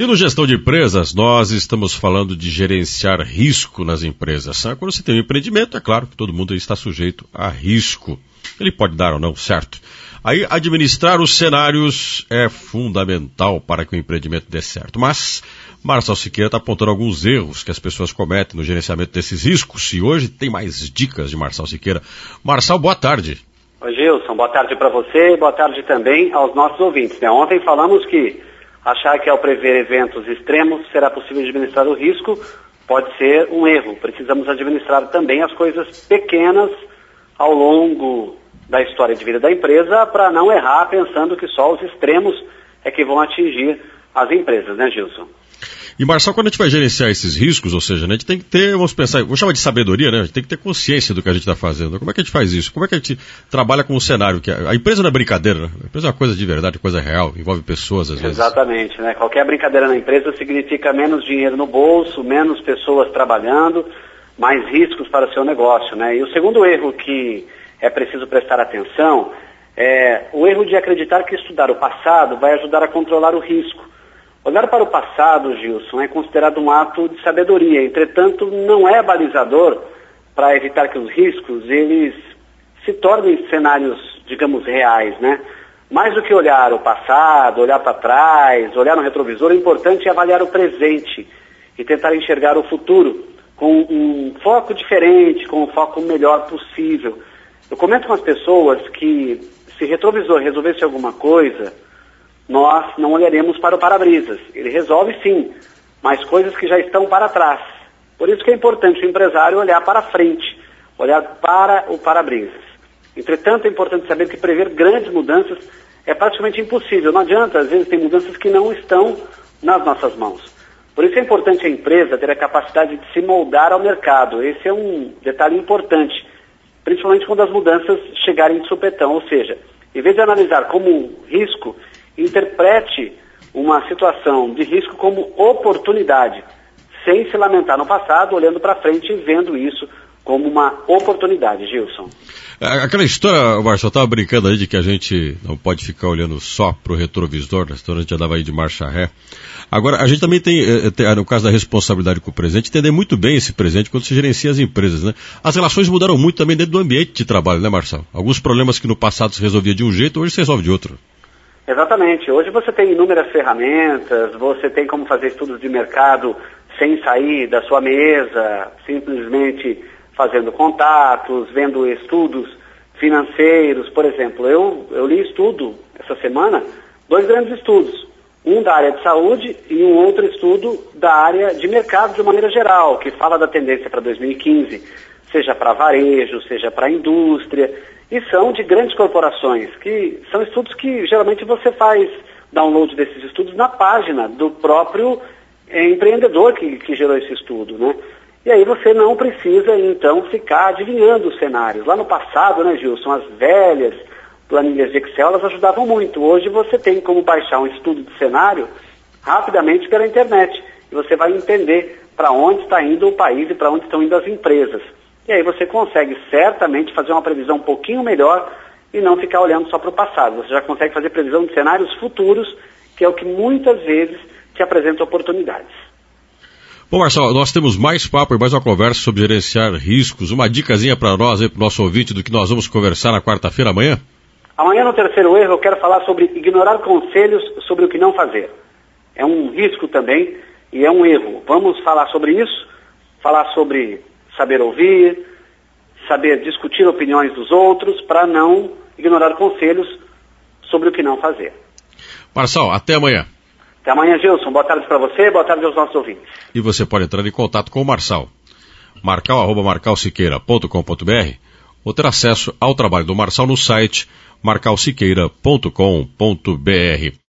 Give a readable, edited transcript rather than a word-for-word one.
E no Gestão de Empresas, nós estamos falando de gerenciar risco nas empresas. Quando você tem um empreendimento, é claro que todo mundo está sujeito a risco. Ele pode dar ou não, certo? Aí, administrar os cenários é fundamental para que o empreendimento dê certo. Mas Marçal Siqueira está apontando alguns erros que as pessoas cometem no gerenciamento desses riscos. E hoje tem mais dicas de Marçal Siqueira. Marçal, boa tarde. Oi, Gilson. Boa tarde para você e boa tarde também aos nossos ouvintes. Ontem falamos que achar que ao prever eventos extremos será possível administrar o risco pode ser um erro. Precisamos administrar também as coisas pequenas ao longo da história de vida da empresa para não errar pensando que só os extremos é que vão atingir as empresas, né, Gilson? E, Marçal, quando a gente vai gerenciar esses riscos, ou seja, né, a gente tem que ter, vamos pensar, vou chamar de sabedoria, né? A gente tem que ter consciência do que a gente está fazendo. Como é que a gente faz isso? Como é que a gente trabalha com o cenário? A empresa não é brincadeira, né? A empresa é uma coisa de verdade, coisa real, envolve pessoas às vezes. Exatamente, né? Qualquer brincadeira na empresa significa menos dinheiro no bolso, menos pessoas trabalhando, mais riscos para o seu negócio, né? E o segundo erro que é preciso prestar atenção é o erro de acreditar que estudar o passado vai ajudar a controlar o risco. Olhar para o passado, Gilson, é considerado um ato de sabedoria, entretanto não é balizador para evitar que os riscos eles se tornem cenários, digamos, reais, né? Mais do que olhar o passado, olhar para trás, olhar no retrovisor, o importante é avaliar o presente e tentar enxergar o futuro com um foco diferente, com um foco melhor possível. Eu comento com as pessoas que se retrovisor resolvesse alguma coisa, nós não olharemos para o para-brisas. Ele resolve sim, mas coisas que já estão para trás. Por isso que é importante o empresário olhar para frente, olhar para o para-brisas. Entretanto, é importante saber que prever grandes mudanças é praticamente impossível. Não adianta, às vezes tem mudanças que não estão nas nossas mãos. Por isso é importante a empresa ter a capacidade de se moldar ao mercado. Esse é um detalhe importante, principalmente quando as mudanças chegarem de supetão. Ou seja, em vez de analisar como risco, interprete uma situação de risco como oportunidade, sem se lamentar no passado, olhando para frente e vendo isso como uma oportunidade, Gilson. Aquela história, Marçal, estava brincando aí de que a gente não pode ficar olhando só para o retrovisor, né? Então a gente já dava aí de marcha ré. Agora, a gente também tem, no caso da responsabilidade com o presente, entender muito bem esse presente quando se gerencia as empresas, né? As relações mudaram muito também dentro do ambiente de trabalho, né, Marçal? Alguns problemas que no passado se resolvia de um jeito, hoje se resolve de outro. Exatamente. Hoje você tem inúmeras ferramentas, você tem como fazer estudos de mercado sem sair da sua mesa, simplesmente fazendo contatos, vendo estudos financeiros. Por exemplo, eu li estudo essa semana, 2 grandes estudos, um da área de saúde e um outro estudo da área de mercado de uma maneira geral, que fala da tendência para 2015, seja para varejo, seja para indústria, e são de grandes corporações, que são estudos que geralmente você faz download desses estudos na página do próprio empreendedor que gerou esse estudo, né? E aí você não precisa, então, ficar adivinhando os cenários. Lá no passado, né, Gilson, as velhas planilhas de Excel, elas ajudavam muito. Hoje você tem como baixar um estudo de cenário rapidamente pela internet. E você vai entender para onde está indo o país e para onde estão indo as empresas. E aí você consegue certamente fazer uma previsão um pouquinho melhor e não ficar olhando só para o passado. Você já consegue fazer previsão de cenários futuros, que é o que muitas vezes te apresenta oportunidades. Bom, Marçal, nós temos mais papo e mais uma conversa sobre gerenciar riscos. Uma dicasinha para nós, para o nosso ouvinte, do que nós vamos conversar na quarta-feira amanhã? Amanhã, no terceiro erro, eu quero falar sobre ignorar conselhos sobre o que não fazer. É um risco também e é um erro. Vamos falar sobre isso, falar sobre saber ouvir, saber discutir opiniões dos outros para não ignorar conselhos sobre o que não fazer. Marçal, até amanhã. Até amanhã, Gilson. Boa tarde para você, boa tarde aos nossos ouvintes. E você pode entrar em contato com o Marçal. marcal@marcalsiqueira.com.br ou ter acesso ao trabalho do Marçal no site marcalsiqueira.com.br.